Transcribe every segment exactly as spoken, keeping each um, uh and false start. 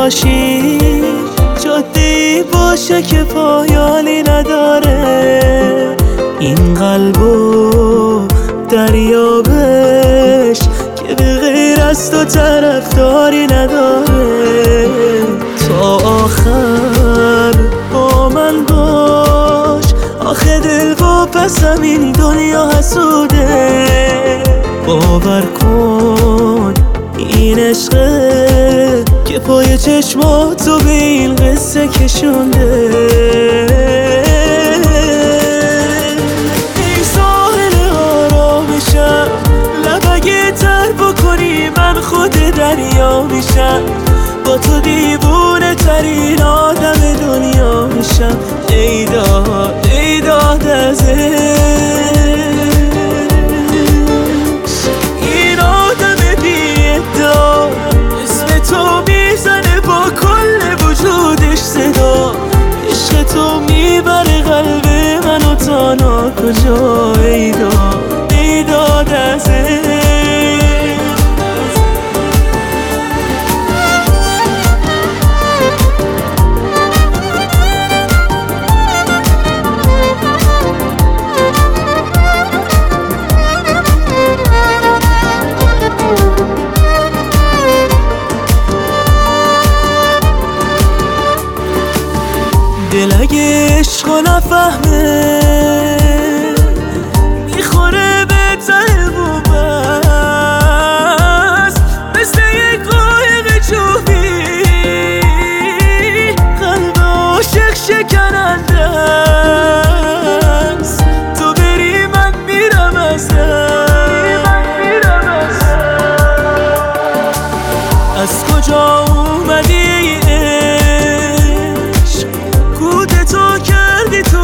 باشی جاده‌ای باشه که پایانی نداره، این قلبو دریابش که به غیر از تو طرفداری نداره. تا آخر با من باش، آخه دل و پسم این دنیا حسوده. باور کن این عشقه که پای چشماتو به این قصه کشونده. ای ساحل آرامشم، لب اگه تر بکنی من خود دریا میشم، با تو دیوونه ترین آدم دنیا میشم. ای داد ای داد از این آدم بی ادعا، اسم تو میزنه با کل وجودش صدا. عشق تو میبره قلب منو تا ناکجا. ای داد ای داد از دل اگه عشق و نفهمه میخوره به ته بوبست، مثل یک قایق جوبی قلب عاشق شکننده است. تو بری من میرم از از کجا اومدی تو کردی تو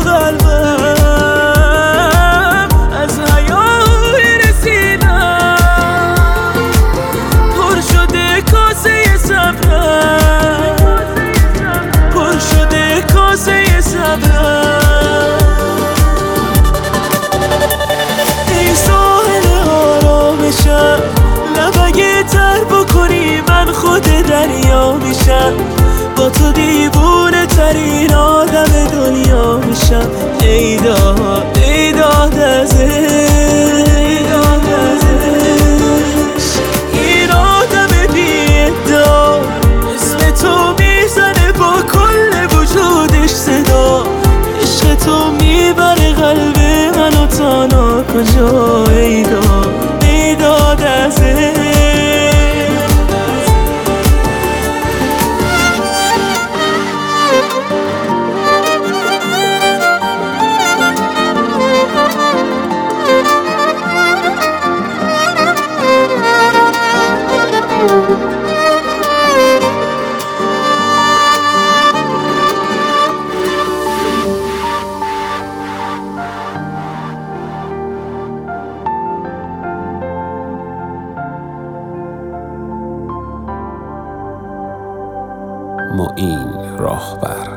قلبم، از حیای رسیدم پر شده کاسه صبرم، پر شده کاسه صبرم. ای ساحل آرامشم، لب اگه تر بکنی من خود دریا میشم، با تو دیوونه ترین آدم دنیا میشم. ای داد ای داد از این آدم بی ادعا، اسم تو میزنه با کل وجودش صدا. عشق تو میبره قلب منو تا ناکجا. ای داد ای داد از معین راهبر.